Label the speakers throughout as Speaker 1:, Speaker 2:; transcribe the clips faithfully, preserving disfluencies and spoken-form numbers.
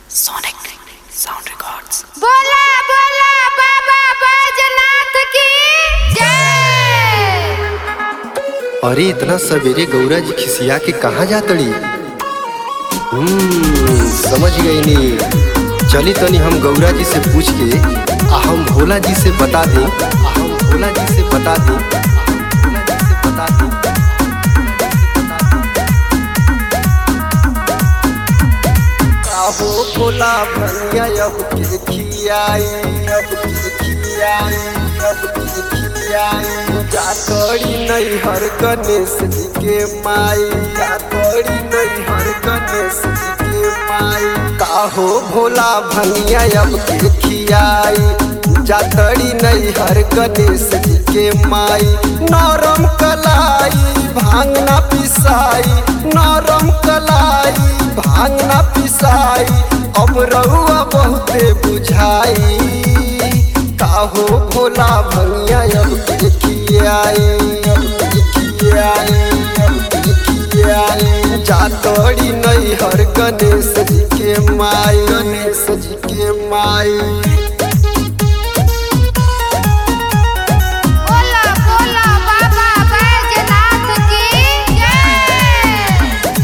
Speaker 1: Sonic Sound Records.
Speaker 2: बोला बोला बाबा बैजनाथ की जय।
Speaker 3: अरे इतना सवेरे गौरा जी खिसिया के कहाँ जातड़ी? हम्म समझ गई नी। चली तनी हम गौरा जी से पूछ के आ हम भोला जी से बता दे आ हम भोला जी से बता दे भोला जी से बता दे आहो भोला भैया अब के खियाई अब के खियाई अब के खियाई जातड़ी नहीं हर गणेश जी के माई जातड़ी नहीं हर गणेश जी के माई काहो भोला भैया अब के खियाई जातड़ी नहीं हर गणेश जी के माई नरम कलाई भांगना पिसाई नरम कलाई भांगना पिसाई अब रउआ बहुते बुझाई काहो भोला भैया अब के खियाई अब के खियाई अब के खियाई जातड़ी नहीं हर गणेश जी के माई गणेश जी के माई
Speaker 2: बोला बोला बाबा बैजनाथ की जय।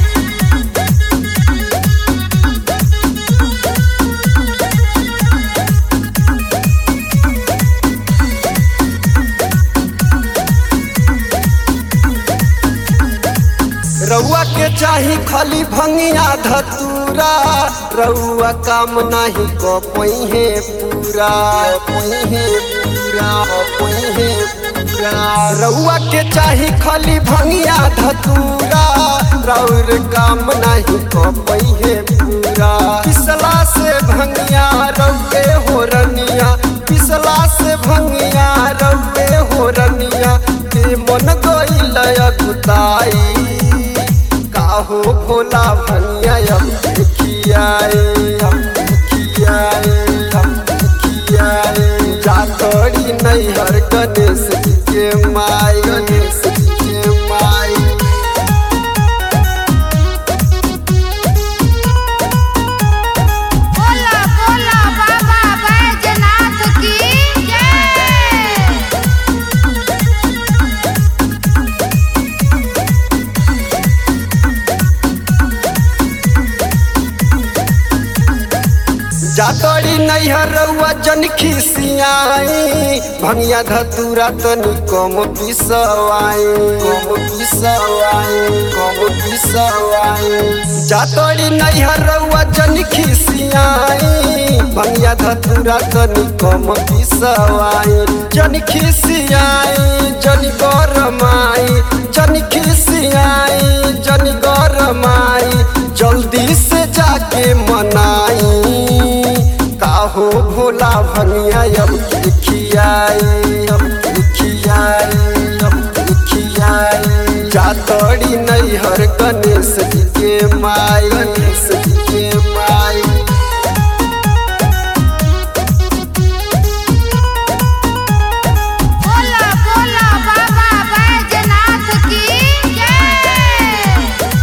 Speaker 3: रउआ के चाही खाली भंगिया धतूरा रउआ काम नहीं को पहिए पूरा पहिए पूरा पहिए पूरा रउआ के चाही खाली भंगिया धतूरा रउर काम नहीं को पहिए पूरा पिसला से भंगिया रउए हो रनिया पिसला से भंगिया रउए हो रनिया के मन गइल गुताई काहो भोला भैया अब के खियाए अब के खियाए अब के खियाए जातड़ी नहीं हर गणेश जी के माई गणेश जी के माई
Speaker 2: बोला बोला बाबा बैजनाथ की जय।
Speaker 3: जातड़ी नहीं हर रउआ जन खिसियाई भंगिया धतूरा तनी कम पिसवाई कम पिसवाई कम पिसवाई जातड़ी नहीं हर रउआ जन खिसियाई भंगिया धतूरा तनी कम पिसवाई जन खिसियाई जन गरमाई जन खिसियाई जन गरमाई जल्दी से जाके मनाई काहो भोला भैया अब के खियाई अब के खियाई अब के खियाई जातड़ी नहीं हर गणेश जी के माई गणेश जी के माई
Speaker 2: बोला बोला बाबा बैजनाथ की जय।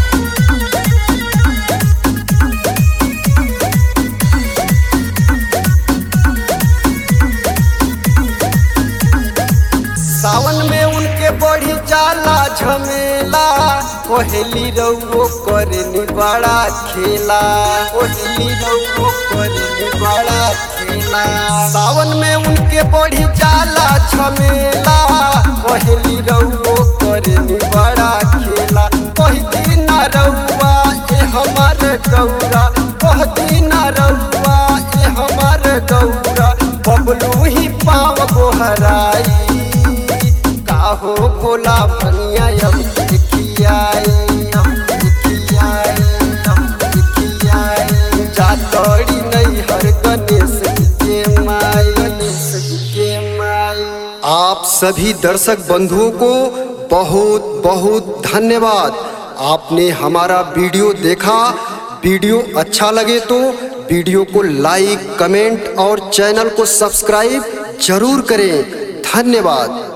Speaker 3: सावन में उनके बढ़ी जाला झमेला कोहली रउओ करे बड़ा खेला कोहली रउओ करे बड़ा खेला सावन में उनके बढ़ी जाला झमेला कोहली रउओ करे बड़ा खेला कहती ना रउआ ए हमार गौरा कहती ना रउआ ए हमार गौरा बबलू ही पाँव गोहराई काहो भोला भैया अब के खियाई अब के खियाई अब के खियाई जातड़ी नहीं हर गणेश जी के माई गणेश जी के माई आप सभी दर्शक बंधुओं को बहुत बहुत धन्यवाद। आपने हमारा वीडियो देखा। वीडियो अच्छा लगे तो वीडियो को लाइक कमेंट और चैनल को सब्सक्राइब जरूर करें। धन्यवाद।